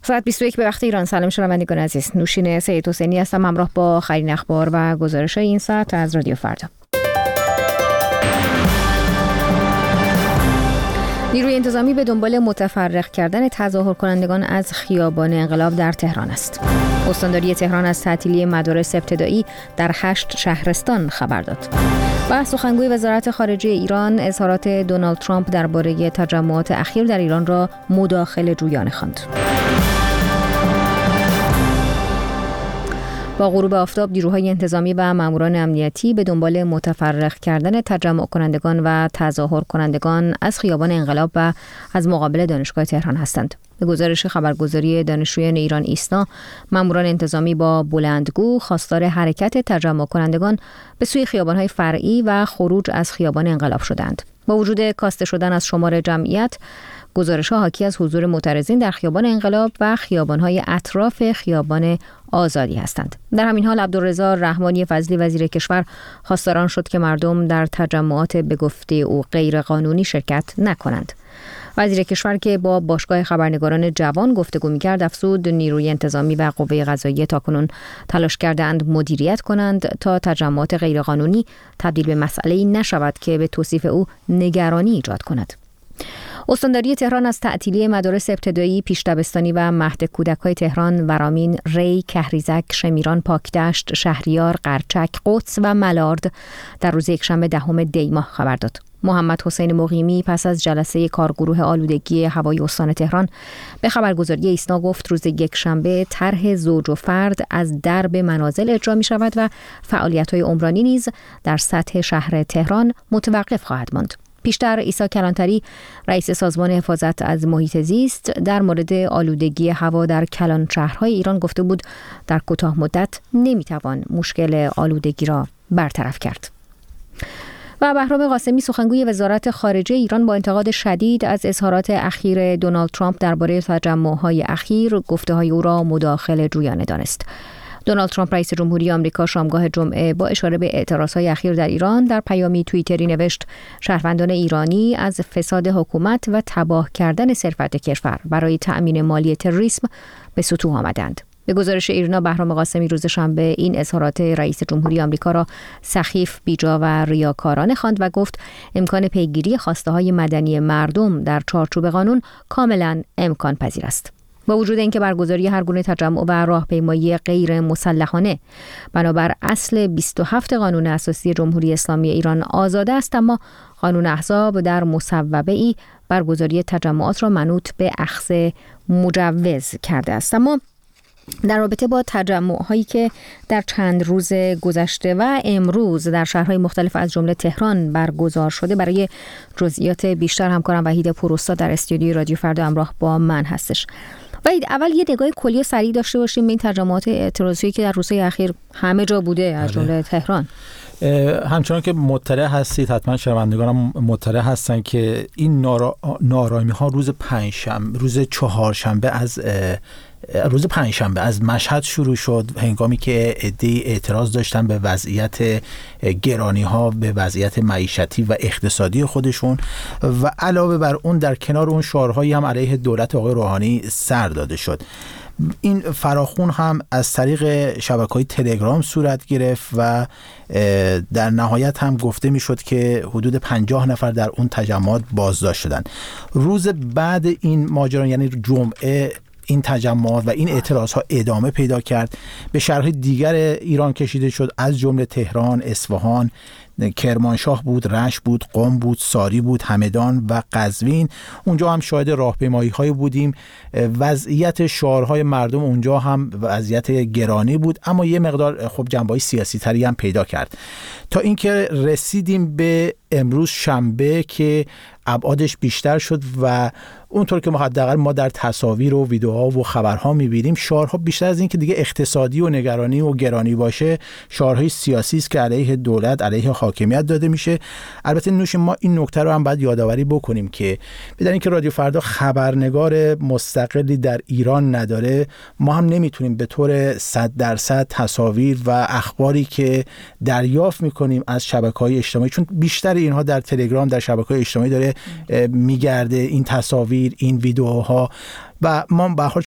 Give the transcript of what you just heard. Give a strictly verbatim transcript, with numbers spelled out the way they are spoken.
ساعت بیست و یک به وقت ایران. سلام شنوندگان عزیز، نوشین سید حسینی هستم همراه با خرین اخبار و گزارش این ساعت از رادیو فردا. نیروی انتظامی به دنبال متفرق کردن تظاهر کنندگان از خیابان انقلاب در تهران است. استانداری تهران از تعطیلی مدارس ابتدایی در هشت شهرستان خبر داد. و سخنگوی وزارت خارجه ایران اظهارات دونالد ترامپ درباره تجمعات اخیر در ایران را مداخله جویانه خواند. با غروب آفتاب نیروهای انتظامی و ماموران امنیتی به دنبال متفرق کردن تجمع کنندگان و تظاهر کنندگان از خیابان انقلاب و از مقابل دانشگاه تهران هستند. به گزارش خبرگزاری دانشجویان ایران ایسنا، ماموران انتظامی با بلندگو خواستار حرکت تجمع کنندگان به سوی خیابان‌های فرعی و خروج از خیابان انقلاب شدند. با وجود کاسته شدن از شمار جمعیت، گزارش‌ها حاکی از حضور معترضین در خیابان انقلاب و خیابان‌های اطراف خیابان آزادی هستند. در همین حال عبدالرضا رحمانی فضلی وزیر کشور خواستار شد که مردم در تجمعات به گفته او غیر قانونی شرکت نکنند. وزیر کشور که با باشگاه خبرنگاران جوان گفتگو می‌کرد افزود نیروی انتظامی و قوه قضاییه تاکنون تلاش کردند مدیریت کنند تا تجمعات غیرقانونی تبدیل به مسئله‌ای نشود که به توصیف او نگرانی ایجاد کند. استانداری تهران از تعطیلی مدارس ابتدایی، پیش دبستانی و مهد کودک‌های تهران، ورامین، ری، کهریزک، شمیران، پاکدشت، شهریار، قرچک، قدس و ملارد در روز یکشنبه دهم دی ماه خبر داد. محمد حسین مقیمی پس از جلسه کارگروه آلودگی هوای استان تهران به خبرگزاری ایسنا گفت روز یکشنبه طرح زوج و فرد از درب منازل اجرا می شود و فعالیت‌های عمرانی نیز در سطح شهر تهران متوقف خواهد ماند. پیشتر عیسی کلانتری رئیس سازمان حفاظت از محیط زیست در مورد آلودگی هوا در کلان شهرهای ایران گفته بود در کوتاه مدت نمیتوان مشکل آلودگی را برطرف کرد. و بهرام قاسمی سخنگوی وزارت خارجه ایران با انتقاد شدید از اظهارات اخیر دونالد ترامپ درباره تجمع‌های اخیر گفته‌های او را مداخله جویانه دانست. دونالد ترامپ رئیس جمهوری آمریکا شامگاه جمعه با اشاره به اعتراضهای اخیر در ایران در پیامی توییتری نوشت شهروندان ایرانی از فساد حکومت و تباه کردن ثروت کشور برای تأمین مالی تروریسم به سطوح آمدند. به گزارش ایرنا، بهرام قاسمی روز شنبه این اظهارات رئیس جمهوری آمریکا را سخیف، بیجا و ریاکارانه خواند و گفت امکان پیگیری خواسته‌های مدنی مردم در چارچوب قانون کاملا امکان پذیر است. با وجود اینکه برگزاری هر گونه تجمع و راهپیمایی غیر مسلحانه بنابر اصل بیست و هفت قانون اساسی جمهوری اسلامی ایران آزاد است، اما قانون احزاب در مصوبه‌ای برگزاری تجمعات را منوط به اخذ مجوز کرده است. اما در رابطه با تجمع‌هایی که در چند روز گذشته و امروز در شهرهای مختلف از جمله تهران برگزار شده، برای جزئیات بیشتر همکارم وحید پوراستاد در استودیوی رادیو فردا همراه با من هستش. وحید، اول یه نگاه کلی و سریع داشته باشیم به این تجمعات اعتراضی که در روزهای اخیر همه جا بوده از جمله تهران. همچنان که مطلع هستید، حتما شنوندگانم مطلع هستن که این نارا... نارامی ها روز پنجشنبه روز چهارشنبه از روز پنجشنبه از مشهد شروع شد، هنگامی که عده‌ای اعتراض داشتن به وضعیت گرانی ها، به وضعیت معیشتی و اقتصادی خودشون و علاوه بر اون در کنار اون شعارهایی هم علیه دولت آقای روحانی سر داده شد. این فراخوان هم از طریق شبکه‌های تلگرام صورت گرفت و در نهایت هم گفته میشد که حدود پنجاه نفر در اون تجمعات بازداشت شدن. روز بعد این ماجرا یعنی جمعه این تجمعات و این اعتراضها ادامه پیدا کرد، به شهرهای دیگر ایران کشیده شد، از جمله تهران، اصفهان، کرمانشاه بود، رشت بود، قم بود، ساری بود، همدان و قزوین. اونجا هم شاهد راهپیمایی های بودیم. وضعیت شعارهای مردم اونجا هم وضعیت گرانی بود، اما یه مقدار خب جنبه‌های سیاسی تری هم پیدا کرد تا اینکه رسیدیم به امروز شنبه که ابعادش بیشتر شد و اونطور که ما حداقل ما در تصاویر و ویدیوها و خبرها می‌بینیم، شعارها بیشتر از این که دیگه اقتصادی و نگرانی و گرانی باشه، شعارهای سیاسی است که علیه دولت، علیه حاکمیت داده میشه. البته نوش ما این نکته رو هم باید یادآوری بکنیم که بدون که رادیو فردا خبرنگار مستقلی در ایران نداره، ما هم نمیتونیم به طور صد درصد تصاویر و اخباری که دریافت میکنیم از شبکه‌های اجتماعی، چون بیشتر اینها در تلگرام، در شبکه‌های اجتماعی داره میگرده، این تصاویر، این ویدیوها، و ما به هر حال